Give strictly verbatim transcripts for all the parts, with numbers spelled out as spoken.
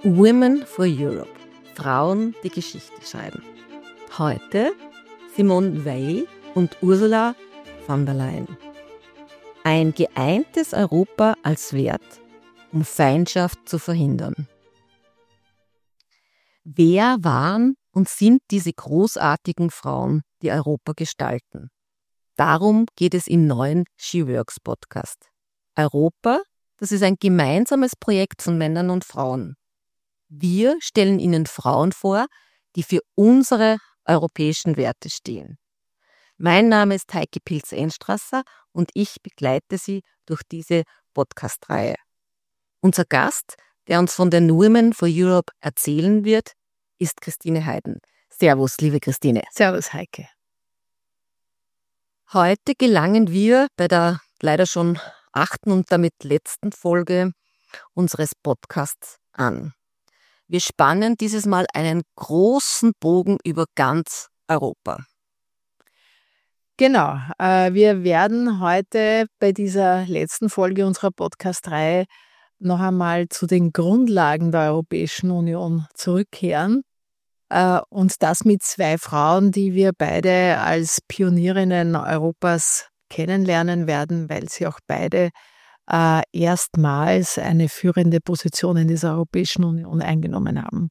Women for Europe. Frauen, die Geschichte schreiben. Heute Simone Weil und Ursula von der Leyen. Ein geeintes Europa als Wert, um Feindschaft zu verhindern. Wer waren und sind diese großartigen Frauen, die Europa gestalten? Darum geht es im neuen She Works Podcast. Europa, das ist ein gemeinsames Projekt von Männern und Frauen. Wir stellen Ihnen Frauen vor, die für unsere europäischen Werte stehen. Mein Name ist Heike Pilz-Enstrasser und ich begleite Sie durch diese Podcast-Reihe. Unser Gast, der uns von den Women for Europe erzählen wird, ist Christine Heiden. Servus, liebe Christine. Servus, Heike. Heute gelangen wir bei der leider schon achten und damit letzten Folge unseres Podcasts an. Wir spannen dieses Mal einen großen Bogen über ganz Europa. Genau, äh, wir werden heute bei dieser letzten Folge unserer Podcast-Reihe noch einmal zu den Grundlagen der Europäischen Union zurückkehren. Äh, und das mit zwei Frauen, die wir beide als Pionierinnen Europas kennenlernen werden, weil sie auch beide äh, erstmals eine führende Position in dieser Europäischen Union eingenommen haben.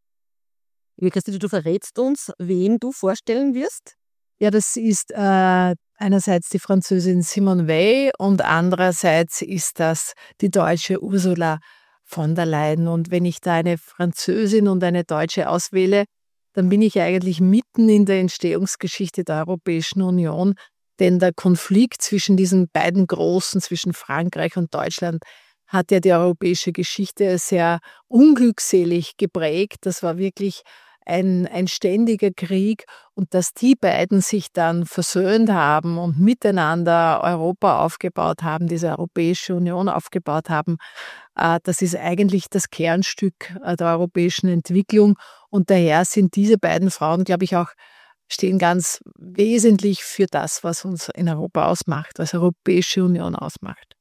Liebe Christine, du verrätst uns, wen du vorstellen wirst? Ja, das ist äh, einerseits die Französin Simone Weil und andererseits ist das die deutsche Ursula von der Leyen. Und wenn ich da eine Französin und eine Deutsche auswähle, dann bin ich eigentlich mitten in der Entstehungsgeschichte der Europäischen Union. Denn der Konflikt zwischen diesen beiden Großen, zwischen Frankreich und Deutschland, hat ja die europäische Geschichte sehr unglückselig geprägt. Das war wirklich ein, ein ständiger Krieg. Und dass die beiden sich dann versöhnt haben und miteinander Europa aufgebaut haben, diese Europäische Union aufgebaut haben, äh, das ist eigentlich das Kernstück äh, der europäischen Entwicklung. Und daher sind diese beiden Frauen, glaube ich, auch stehen ganz wesentlich für das, was uns in Europa ausmacht, was Europäische Union ausmacht.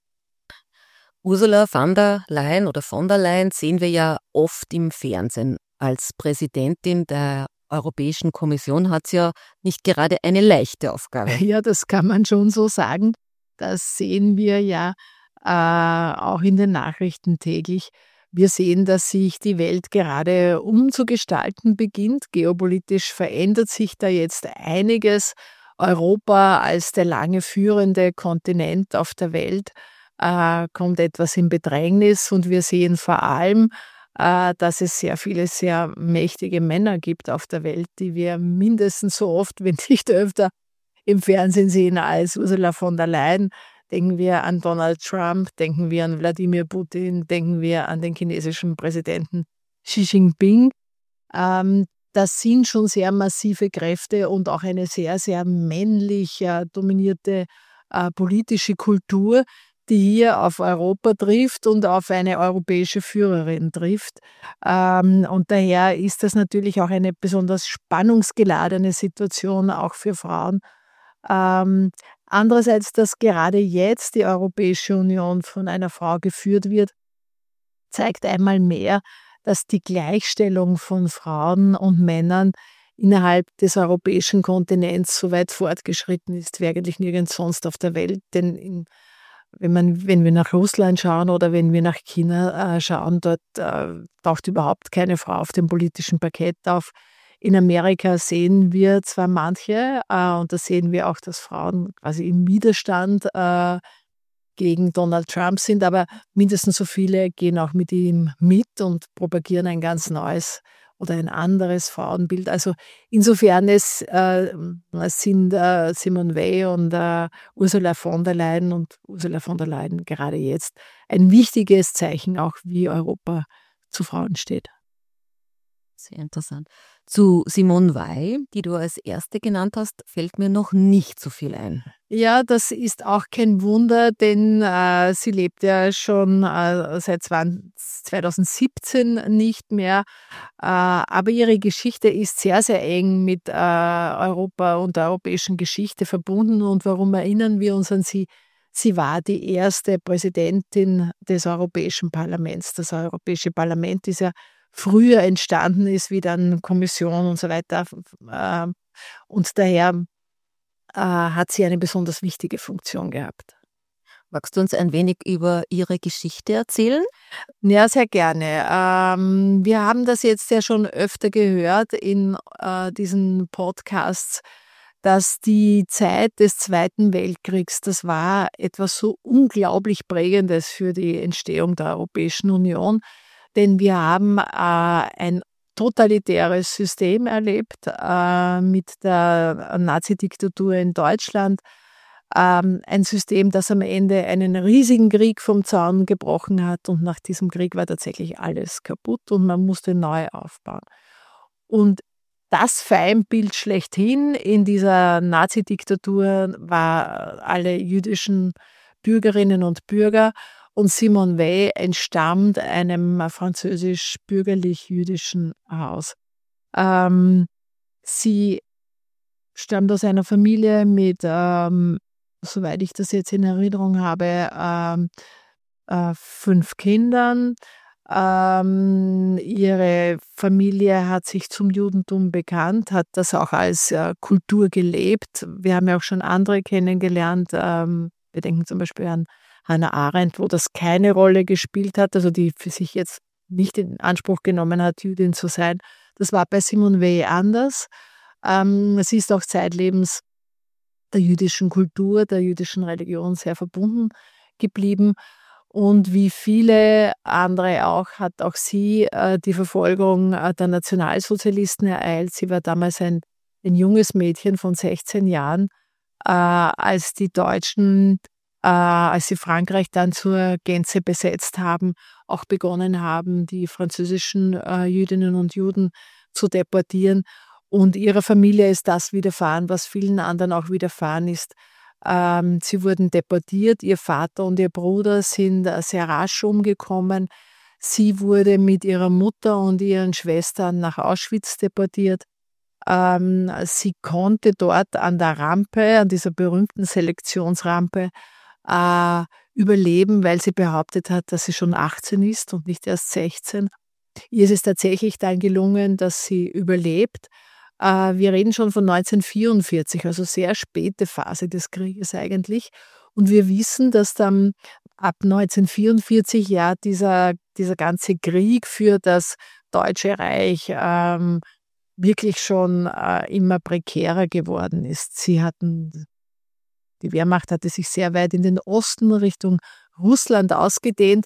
Ursula von der Leyen oder von der Leyen sehen wir ja oft im Fernsehen. Als Präsidentin der Europäischen Kommission hat sie ja nicht gerade eine leichte Aufgabe. Ja, das kann man schon so sagen. Das sehen wir ja äh, auch in den Nachrichten täglich. Wir sehen, dass sich die Welt gerade umzugestalten beginnt. Geopolitisch verändert sich da jetzt einiges. Europa als der lange führende Kontinent auf der Welt äh, kommt etwas in Bedrängnis und wir sehen vor allem, äh, dass es sehr viele sehr mächtige Männer gibt auf der Welt, die wir mindestens so oft, wenn nicht öfter, im Fernsehen sehen als Ursula von der Leyen. Denken wir an Donald Trump, denken wir an Wladimir Putin, denken wir an den chinesischen Präsidenten Xi Jinping. Ähm, das sind schon sehr massive Kräfte und auch eine sehr, sehr männlich äh, dominierte äh, politische Kultur, die hier auf Europa trifft und auf eine europäische Führerin trifft. Ähm, und daher ist das natürlich auch eine besonders spannungsgeladene Situation, auch für Frauen. Ähm, Andererseits, dass gerade jetzt die Europäische Union von einer Frau geführt wird, zeigt einmal mehr, dass die Gleichstellung von Frauen und Männern innerhalb des europäischen Kontinents so weit fortgeschritten ist, wie eigentlich nirgends sonst auf der Welt. Denn in, wenn, man, wenn wir nach Russland schauen oder wenn wir nach China äh, schauen, dort äh, taucht überhaupt keine Frau auf dem politischen Parkett auf. In Amerika sehen wir zwar manche, äh, und da sehen wir auch, dass Frauen quasi im Widerstand äh, gegen Donald Trump sind, aber mindestens so viele gehen auch mit ihm mit und propagieren ein ganz neues oder ein anderes Frauenbild. Also insofern es, äh, es sind äh, Simone Weil und äh, Ursula von der Leyen und Ursula von der Leyen gerade jetzt ein wichtiges Zeichen auch, wie Europa zu Frauen steht. Sehr interessant. Zu Simone Weil, die du als erste genannt hast, fällt mir noch nicht so viel ein. Ja, das ist auch kein Wunder, denn äh, sie lebt ja schon äh, seit zwanzig siebzehn nicht mehr. Äh, aber ihre Geschichte ist sehr, sehr eng mit äh, Europa und der europäischen Geschichte verbunden. Und warum erinnern wir uns an sie? Sie war die erste Präsidentin des Europäischen Parlaments. Das Europäische Parlament ist ja früher entstanden ist, wie dann Kommission und so weiter. Und daher hat sie eine besonders wichtige Funktion gehabt. Magst du uns ein wenig über Ihre Geschichte erzählen? Ja, sehr gerne. Ähm, wir haben das jetzt ja schon öfter gehört in äh, diesen Podcasts, dass die Zeit des Zweiten Weltkriegs, das war etwas so unglaublich Prägendes für die Entstehung der Europäischen Union, denn wir haben äh, ein totalitäres System erlebt äh, mit der Nazidiktatur in Deutschland. Ähm, ein System, das am Ende einen riesigen Krieg vom Zaun gebrochen hat, und nach diesem Krieg war tatsächlich alles kaputt und man musste neu aufbauen. Und das Feindbild schlechthin in dieser Nazidiktatur war alle jüdischen Bürgerinnen und Bürger, und Simone Weil entstammt einem französisch-bürgerlich-jüdischen Haus. Ähm, sie stammt aus einer Familie mit ähm, soweit ich das jetzt in Erinnerung habe, ähm, äh, fünf Kindern. Ähm, ihre Familie hat sich zum Judentum bekannt, hat das auch als äh, Kultur gelebt. Wir haben ja auch schon andere kennengelernt. Ähm, wir denken zum Beispiel an Hannah Arendt, wo das keine Rolle gespielt hat, also die für sich jetzt nicht in Anspruch genommen hat, Jüdin zu sein. Das war bei Simone Weil anders. Ähm, sie ist auch zeitlebens der jüdischen Kultur, der jüdischen Religion sehr verbunden geblieben. Und wie viele andere auch, hat auch sie äh, die Verfolgung äh, der Nationalsozialisten ereilt. Sie war damals ein, ein junges Mädchen von sechzehn Jahren, äh, als die Deutschen, äh, als sie Frankreich dann zur Gänze besetzt haben, auch begonnen haben, die französischen äh, Jüdinnen und Juden zu deportieren. Und ihrer Familie ist das widerfahren, was vielen anderen auch widerfahren ist. Ähm, sie wurden deportiert. Ihr Vater und ihr Bruder sind sehr rasch umgekommen. Sie wurde mit ihrer Mutter und ihren Schwestern nach Auschwitz deportiert. Ähm, sie konnte dort an der Rampe, an dieser berühmten Selektionsrampe, äh, überleben, weil sie behauptet hat, dass sie schon achtzehn ist und nicht erst sechzehn. Ihr ist es tatsächlich dann gelungen, dass sie überlebt. Wir reden schon von neunzehnhundertvierundvierzig, also sehr späte Phase des Krieges eigentlich. Und wir wissen, dass dann ab neunzehnhundertvierundvierzig ja dieser, dieser ganze Krieg für das Deutsche Reich ähm, wirklich schon äh, immer prekärer geworden ist. Sie hatten, die Wehrmacht hatte sich sehr weit in den Osten Richtung Russland ausgedehnt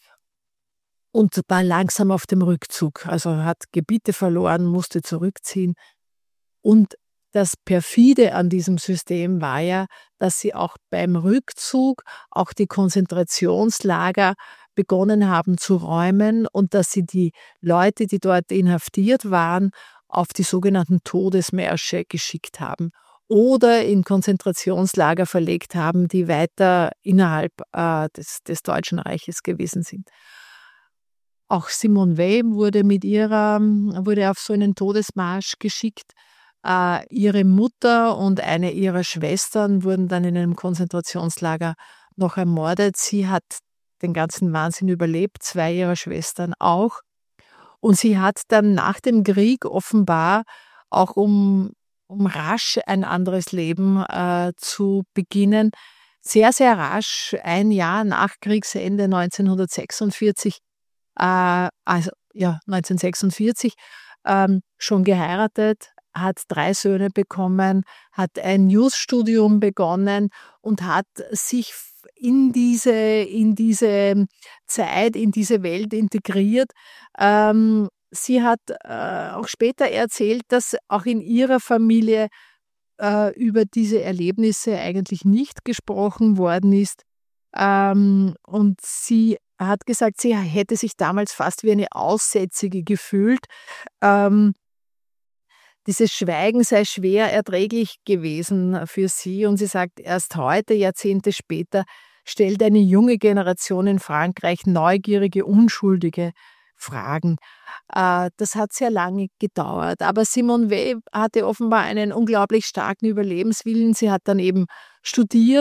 und war langsam auf dem Rückzug. Also hat Gebiete verloren, musste zurückziehen. Und das Perfide an diesem System war ja, dass sie auch beim Rückzug auch die Konzentrationslager begonnen haben zu räumen und dass sie die Leute, die dort inhaftiert waren, auf die sogenannten Todesmärsche geschickt haben oder in Konzentrationslager verlegt haben, die weiter innerhalb äh, des, des Deutschen Reiches gewesen sind. Auch Simone Weil wurde mit ihrer, wurde auf so einen Todesmarsch geschickt. Uh, ihre Mutter und eine ihrer Schwestern wurden dann in einem Konzentrationslager noch ermordet. Sie hat den ganzen Wahnsinn überlebt, zwei ihrer Schwestern auch. Und sie hat dann nach dem Krieg offenbar auch um, um rasch ein anderes Leben uh, zu beginnen, sehr, sehr rasch, ein Jahr nach Kriegsende neunzehnhundertsechsundvierzig, uh, also ja, neunzehnhundertsechsundvierzig, um, schon geheiratet, hat drei Söhne bekommen, hat ein Jus-Studium begonnen und hat sich in diese, in diese Zeit, in diese Welt integriert. Ähm, sie hat äh, auch später erzählt, dass auch in ihrer Familie äh, über diese Erlebnisse eigentlich nicht gesprochen worden ist. Ähm, und sie hat gesagt, sie hätte sich damals fast wie eine Aussätzige gefühlt. Ähm, Dieses Schweigen sei schwer erträglich gewesen für sie. Und sie sagt, erst heute, Jahrzehnte später, stellt eine junge Generation in Frankreich neugierige, unschuldige Fragen. Das hat sehr lange gedauert. Aber Simone Weil hatte offenbar einen unglaublich starken Überlebenswillen. Sie hat dann eben studiert,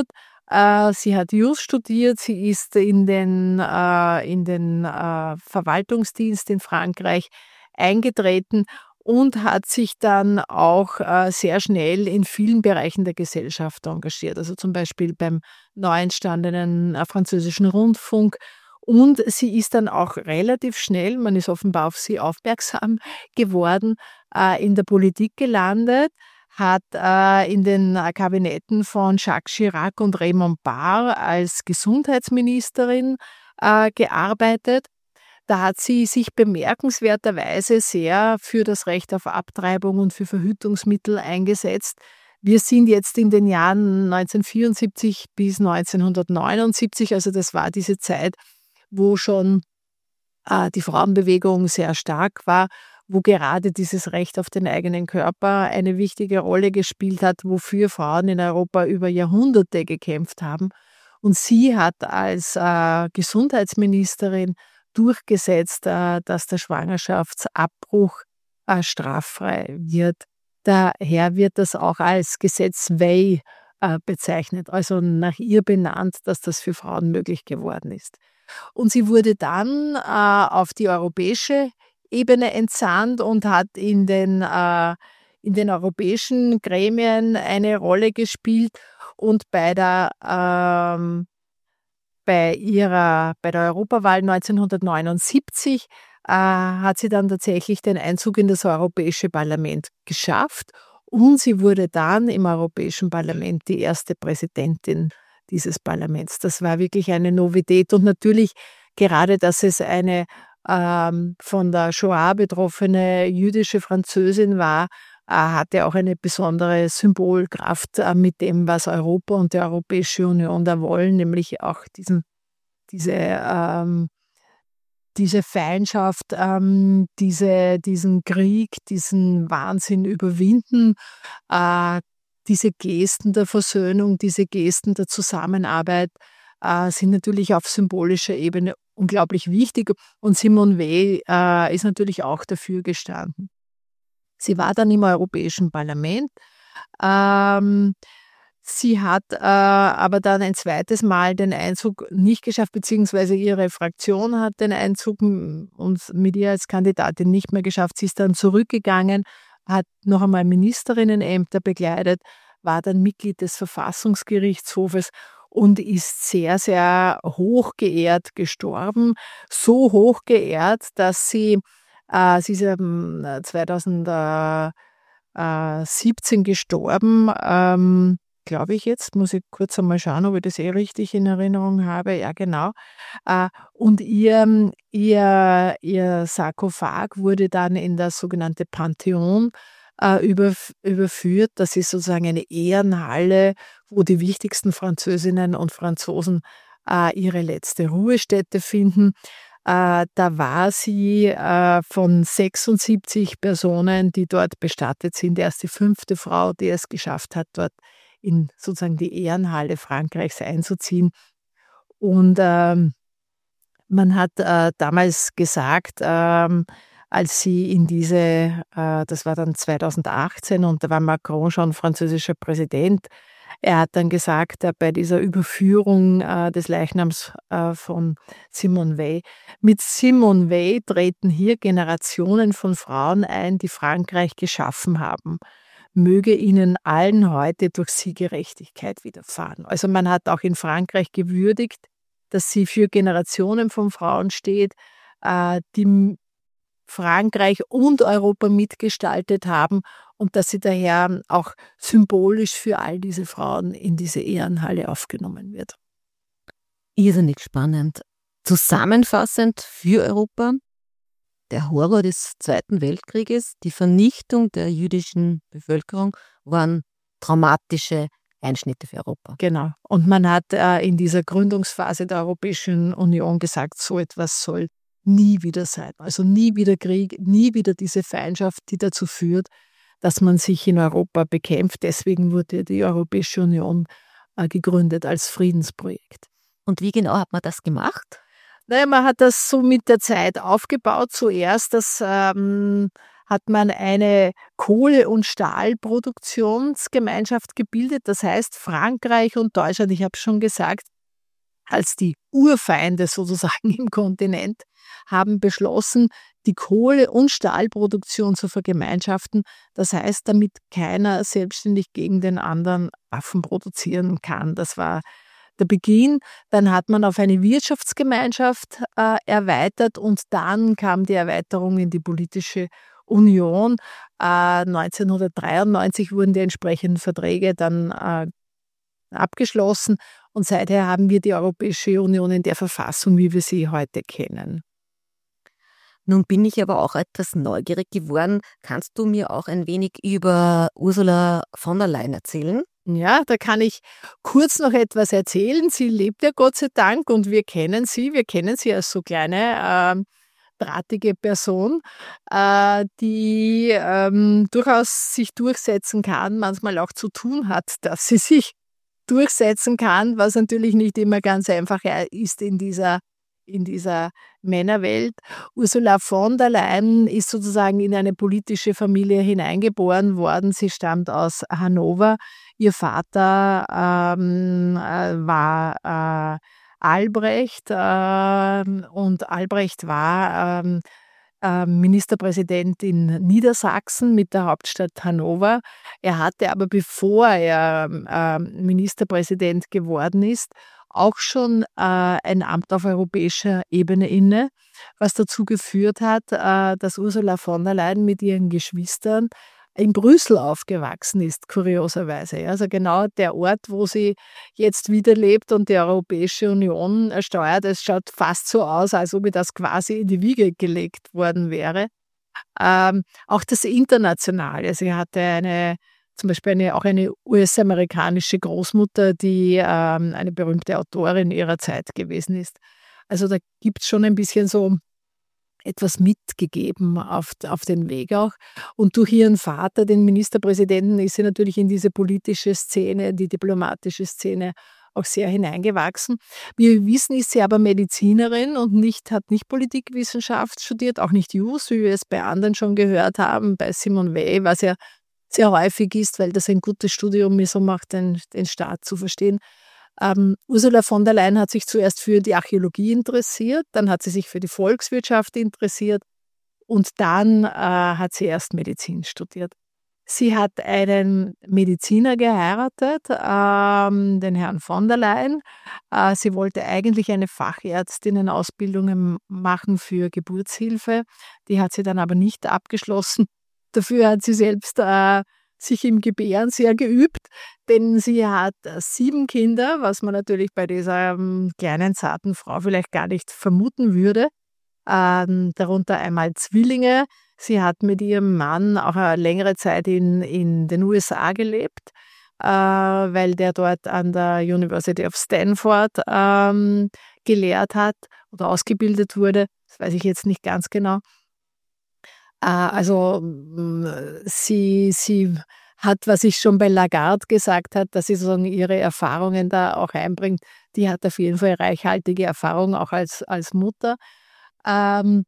Äh, sie hat Jus studiert, sie ist in den, äh, in den äh, Verwaltungsdienst in Frankreich eingetreten und hat sich dann auch äh, sehr schnell in vielen Bereichen der Gesellschaft engagiert. Also zum Beispiel beim neu entstandenen äh, französischen Rundfunk. Und sie ist dann auch relativ schnell, man ist offenbar auf sie aufmerksam geworden, äh, in der Politik gelandet, hat äh, in den äh, Kabinetten von Jacques Chirac und Raymond Barre als Gesundheitsministerin äh, gearbeitet. Da hat sie sich bemerkenswerterweise sehr für das Recht auf Abtreibung und für Verhütungsmittel eingesetzt. Wir sind jetzt in den Jahren neunzehnhundertvierundsiebzig bis neunzehnhundertneunundsiebzig, also das war diese Zeit, wo schon äh, die Frauenbewegung sehr stark war, wo gerade dieses Recht auf den eigenen Körper eine wichtige Rolle gespielt hat, wofür Frauen in Europa über Jahrhunderte gekämpft haben. Und sie hat als äh, Gesundheitsministerin durchgesetzt, äh, dass der Schwangerschaftsabbruch äh, straffrei wird. Daher wird das auch als Gesetz Wey äh, bezeichnet, also nach ihr benannt, dass das für Frauen möglich geworden ist. Und sie wurde dann äh, auf die europäische Ebene entsandt und hat in den, äh, in den europäischen Gremien eine Rolle gespielt. Und bei der, ähm, bei ihrer, bei der Europawahl neunzehnhundertneunundsiebzig äh, hat sie dann tatsächlich den Einzug in das Europäische Parlament geschafft. Und sie wurde dann im Europäischen Parlament die erste Präsidentin dieses Parlaments. Das war wirklich eine Novität. Und natürlich gerade, dass es eine ähm, von der Shoah betroffene jüdische Französin war, äh, hatte auch eine besondere Symbolkraft äh, mit dem, was Europa und die Europäische Union da wollen, nämlich auch diesen, diese, ähm, diese Feindschaft, ähm, diese, diesen Krieg, diesen Wahnsinn überwinden, äh, diese Gesten der Versöhnung, diese Gesten der Zusammenarbeit äh, sind natürlich auf symbolischer Ebene unglaublich wichtig. Und Simone Weil äh, ist natürlich auch dafür gestanden. Sie war dann im Europäischen Parlament. Ähm, sie hat äh, aber dann ein zweites Mal den Einzug nicht geschafft, beziehungsweise ihre Fraktion hat den Einzug und mit ihr als Kandidatin nicht mehr geschafft. Sie ist dann zurückgegangen, hat noch einmal Ministerinnenämter bekleidet, war dann Mitglied des Verfassungsgerichtshofes und ist sehr, sehr hoch geehrt gestorben. So hoch geehrt, dass sie, äh, sie ist ähm, zweitausendsiebzehn gestorben, ähm, glaube ich jetzt, muss ich kurz einmal schauen, ob ich das eh richtig in Erinnerung habe. Ja, genau. Äh, und ihr, ihr, ihr Sarkophag wurde dann in das sogenannte Pantheon äh, überf- überführt. Das ist sozusagen eine Ehrenhalle, wo die wichtigsten Französinnen und Franzosen äh, ihre letzte Ruhestätte finden. Äh, da war sie äh, von sechsundsiebzig Personen, die dort bestattet sind, erst die fünfte Frau, die es geschafft hat, dort in sozusagen die Ehrenhalle Frankreichs einzuziehen. Und ähm, man hat äh, damals gesagt, ähm, als sie in diese, äh, das war dann zweitausendachtzehn und da war Macron schon französischer Präsident, er hat dann gesagt, äh, bei dieser Überführung äh, des Leichnams äh, von Simone Weil, mit Simone Weil treten hier Generationen von Frauen ein, die Frankreich geschaffen haben. Möge ihnen allen heute durch sie Gerechtigkeit widerfahren. Also man hat auch in Frankreich gewürdigt, dass sie für Generationen von Frauen steht, äh, die Frankreich und Europa mitgestaltet haben und dass sie daher auch symbolisch für all diese Frauen in diese Ehrenhalle aufgenommen wird. Irrsinnig spannend. Zusammenfassend für Europa: Der Horror des Zweiten Weltkrieges, die Vernichtung der jüdischen Bevölkerung waren traumatische Einschnitte für Europa. Genau. Und man hat äh, in dieser Gründungsphase der Europäischen Union gesagt, so etwas soll nie wieder sein. Also nie wieder Krieg, nie wieder diese Feindschaft, die dazu führt, dass man sich in Europa bekämpft. Deswegen wurde die Europäische Union äh, gegründet als Friedensprojekt. Und wie genau hat man das gemacht? Naja, man hat das so mit der Zeit aufgebaut. Zuerst das ähm, hat man eine Kohle- und Stahlproduktionsgemeinschaft gebildet. Das heißt, Frankreich und Deutschland, ich habe schon gesagt, als die Urfeinde sozusagen im Kontinent, haben beschlossen, die Kohle- und Stahlproduktion zu vergemeinschaften. Das heißt, damit keiner selbstständig gegen den anderen Waffen produzieren kann. Das war der Beginn. Dann hat man auf eine Wirtschaftsgemeinschaft äh, erweitert und dann kam die Erweiterung in die politische Union. Äh, neunzehnhundertdreiundneunzig wurden die entsprechenden Verträge dann äh, abgeschlossen und seither haben wir die Europäische Union in der Verfassung, wie wir sie heute kennen. Nun bin ich aber auch etwas neugierig geworden. Kannst du mir auch ein wenig über Ursula von der Leyen erzählen? Ja, da kann ich kurz noch etwas erzählen. Sie lebt ja Gott sei Dank und wir kennen sie. Wir kennen sie als so kleine, äh, drahtige Person, äh, die ähm, durchaus sich durchsetzen kann, manchmal auch zu tun hat, dass sie sich durchsetzen kann, was natürlich nicht immer ganz einfach ist in dieser, in dieser Männerwelt. Ursula von der Leyen ist sozusagen in eine politische Familie hineingeboren worden. Sie stammt aus Hannover. Ihr Vater ähm, äh, war äh, Albrecht äh, und Albrecht war ähm, äh, Ministerpräsident in Niedersachsen mit der Hauptstadt Hannover. Er hatte aber, bevor er äh, Ministerpräsident geworden ist, auch schon äh, ein Amt auf europäischer Ebene inne, was dazu geführt hat, äh, dass Ursula von der Leyen mit ihren Geschwistern in Brüssel aufgewachsen ist, kurioserweise. Also genau der Ort, wo sie jetzt wieder lebt und die Europäische Union steuert. Es schaut fast so aus, als ob ihr das quasi in die Wiege gelegt worden wäre. Ähm, auch das Internationale. Sie hatte eine, zum Beispiel eine, auch eine U S-amerikanische Großmutter, die ähm, eine berühmte Autorin ihrer Zeit gewesen ist. Also da gibt es schon ein bisschen so etwas mitgegeben auf, auf den Weg auch. Und durch ihren Vater, den Ministerpräsidenten, ist sie natürlich in diese politische Szene, die diplomatische Szene auch sehr hineingewachsen. Wie wir wissen, ist sie aber Medizinerin und nicht, hat nicht Politikwissenschaft studiert, auch nicht Jus, wie wir es bei anderen schon gehört haben, bei Simone Weil, was ja sehr häufig ist, weil das ein gutes Studium ist, um auch den, den Staat zu verstehen. Ähm, Ursula von der Leyen hat sich zuerst für die Archäologie interessiert, dann hat sie sich für die Volkswirtschaft interessiert und dann äh, hat sie erst Medizin studiert. Sie hat einen Mediziner geheiratet, ähm, den Herrn von der Leyen. Äh, sie wollte eigentlich eine Fachärztinnenausbildung machen für Geburtshilfe. Die hat sie dann aber nicht abgeschlossen. Dafür hat sie selbst äh, sich im Gebären sehr geübt, denn sie hat sieben Kinder, was man natürlich bei dieser ähm, kleinen, zarten Frau vielleicht gar nicht vermuten würde. Ähm, darunter einmal Zwillinge. Sie hat mit ihrem Mann auch eine längere Zeit in, in den U S A gelebt, äh, weil der dort an der University of Stanford ähm, gelehrt hat oder ausgebildet wurde. Das weiß ich jetzt nicht ganz genau. Äh, also mh, sie, sie hat, was ich schon bei Lagarde gesagt habe, dass sie sozusagen ihre Erfahrungen da auch einbringt. Die hat auf jeden Fall reichhaltige Erfahrung, auch als, als Mutter. Ähm,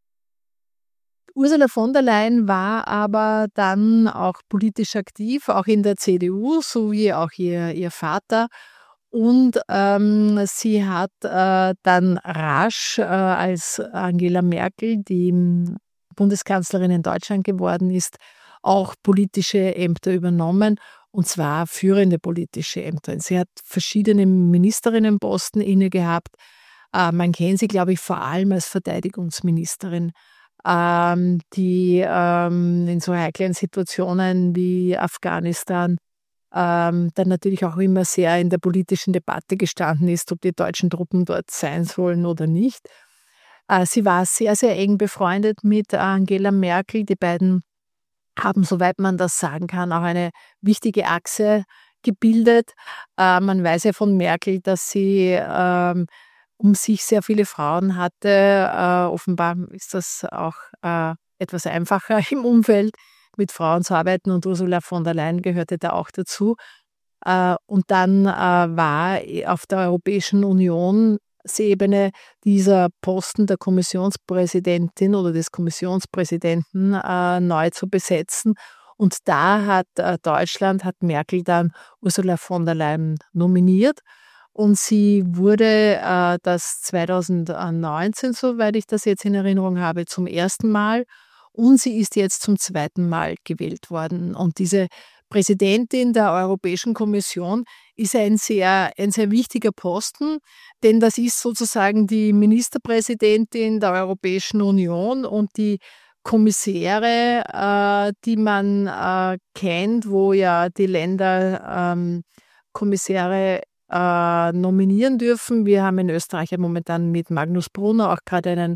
Ursula von der Leyen war aber dann auch politisch aktiv, auch in der C D U, so wie auch ihr, ihr Vater. Und ähm, sie hat äh, dann rasch, äh, als Angela Merkel, die Bundeskanzlerin in Deutschland geworden ist, auch politische Ämter übernommen, und zwar führende politische Ämter. Sie hat verschiedene Ministerinnenposten inne gehabt. Äh, man kennt sie, glaube ich, vor allem als Verteidigungsministerin, ähm, die ähm, in so heiklen Situationen wie Afghanistan ähm, dann natürlich auch immer sehr in der politischen Debatte gestanden ist, ob die deutschen Truppen dort sein sollen oder nicht. Äh, sie war sehr, sehr eng befreundet mit Angela Merkel. Die beiden haben, soweit man das sagen kann, auch eine wichtige Achse gebildet. Äh, man weiß ja von Merkel, dass sie ähm, um sich sehr viele Frauen hatte. Äh, offenbar ist das auch äh, etwas einfacher im Umfeld, mit Frauen zu arbeiten, und Ursula von der Leyen gehörte da auch dazu. Äh, und dann äh, war auf der Europäischen Union Bundesebene dieser Posten der Kommissionspräsidentin oder des Kommissionspräsidenten äh, neu zu besetzen. Und da hat äh, Deutschland, hat Merkel dann Ursula von der Leyen nominiert. Und sie wurde äh, das zweitausendneunzehn, soweit ich das jetzt in Erinnerung habe, zum ersten Mal. Und sie ist jetzt zum zweiten Mal gewählt worden. Und diese Präsidentin der Europäischen Kommission ist ein sehr, ein sehr wichtiger Posten, denn das ist sozusagen die Ministerpräsidentin der Europäischen Union und die Kommissäre, äh, die man äh, kennt, wo ja die Länder ähm, Kommissäre äh, nominieren dürfen. Wir haben in Österreich ja momentan mit Magnus Brunner auch gerade einen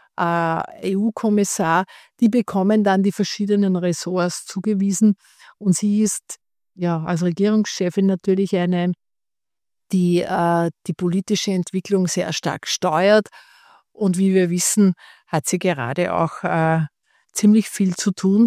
äh, E U-Kommissar. Die bekommen dann die verschiedenen Ressorts zugewiesen. Und sie ist ja als Regierungschefin natürlich eine, die äh, die politische Entwicklung sehr stark steuert. Und wie wir wissen, hat sie gerade auch äh, ziemlich viel zu tun.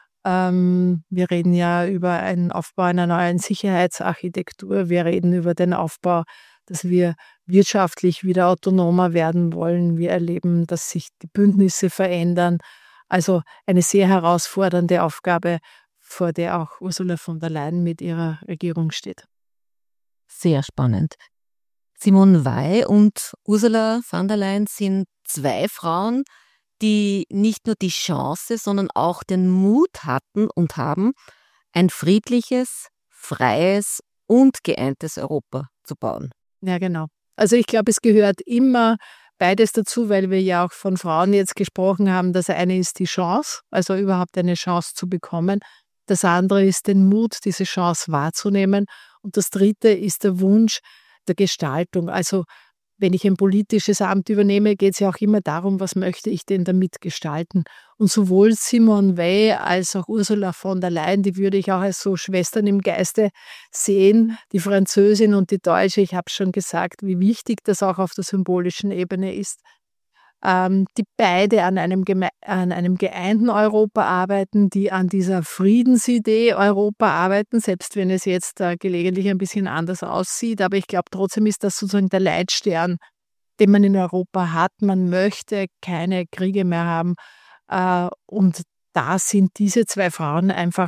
Ähm, wir reden ja über einen Aufbau einer neuen Sicherheitsarchitektur. Wir reden über den Aufbau, dass wir wirtschaftlich wieder autonomer werden wollen. Wir erleben, dass sich die Bündnisse verändern. Also eine sehr herausfordernde Aufgabe, vor der auch Ursula von der Leyen mit ihrer Regierung steht. Sehr spannend. Simone Weil und Ursula von der Leyen sind zwei Frauen, die nicht nur die Chance, sondern auch den Mut hatten und haben, ein friedliches, freies und geeintes Europa zu bauen. Ja, genau. Also ich glaube, es gehört immer beides dazu, weil wir ja auch von Frauen jetzt gesprochen haben. Das eine ist die Chance, also überhaupt eine Chance zu bekommen. Das andere ist den Mut, diese Chance wahrzunehmen. Und das dritte ist der Wunsch der Gestaltung. Also wenn ich ein politisches Amt übernehme, geht es ja auch immer darum, was möchte ich denn damit gestalten. Und sowohl Simone Weil als auch Ursula von der Leyen, die würde ich auch als so Schwestern im Geiste sehen, die Französin und die Deutsche. Ich habe schon gesagt, wie wichtig das auch auf der symbolischen Ebene ist, ähm, die beide an einem, geme- an einem geeinten Europa arbeiten, die an dieser Friedensidee Europa arbeiten, selbst wenn es jetzt äh, gelegentlich ein bisschen anders aussieht. Aber ich glaube, trotzdem ist das sozusagen der Leitstern, den man in Europa hat. Man möchte keine Kriege mehr haben. Äh, und da sind diese zwei Frauen einfach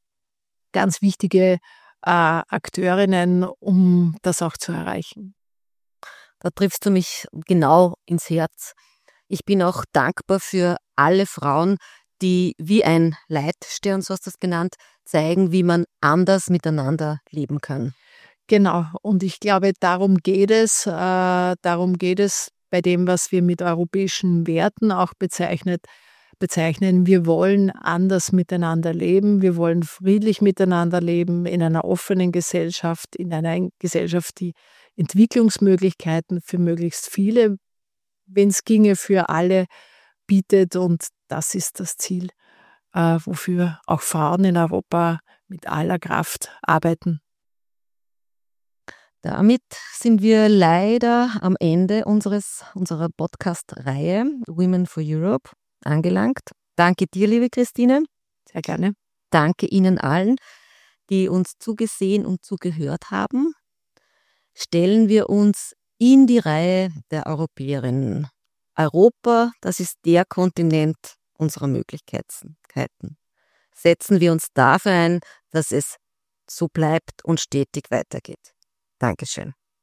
ganz wichtige äh, Akteurinnen, um das auch zu erreichen. Da triffst du mich genau ins Herz. Ich bin auch dankbar für alle Frauen, die wie ein Leitstern, so hast du es genannt, zeigen, wie man anders miteinander leben kann. Genau, und ich glaube, darum geht es, äh, darum geht es bei dem, was wir mit europäischen Werten auch bezeichnet, bezeichnen. Wir wollen anders miteinander leben, wir wollen friedlich miteinander leben, in einer offenen Gesellschaft, in einer Gesellschaft, die Entwicklungsmöglichkeiten für möglichst viele, wenn es ginge, für alle bietet. Und das ist das Ziel, äh, wofür auch Frauen in Europa mit aller Kraft arbeiten. Damit sind wir leider am Ende unseres, unserer Podcast-Reihe Women for Europe angelangt. Danke dir, liebe Christine. Sehr gerne. Danke Ihnen allen, die uns zugesehen und zugehört haben. Stellen wir uns in die Reihe der Europäerinnen. Europa, das ist der Kontinent unserer Möglichkeiten. Setzen wir uns dafür ein, dass es so bleibt und stetig weitergeht. Dankeschön.